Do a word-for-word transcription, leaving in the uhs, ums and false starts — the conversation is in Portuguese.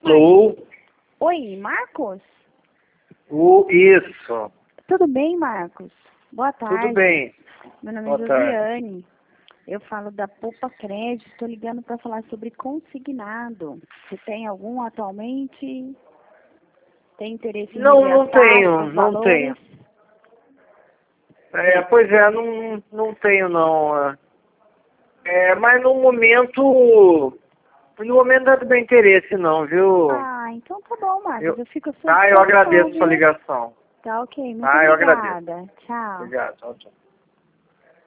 Alô? Oi, Marcos? O, isso. Tudo bem, Marcos? Boa tarde. Tudo bem. Meu nome Boa é tarde. Josiane. Eu falo da Poupa Crédito. Estou ligando para falar sobre consignado. Você tem algum atualmente? Tem interesse em Não, ver não as taxas, tenho, os não tenho. valores? É, pois é, não, não tenho não. É, mas no momento, no momento não é do meu interesse não, viu? Ah, então tá bom, Marcos. Eu, Eu fico à sua tá, eu disposição, agradeço a sua viu? ligação. Tá ok. Muito Tá, eu agradeço. obrigada. Tchau. Obrigado, tchau, tchau.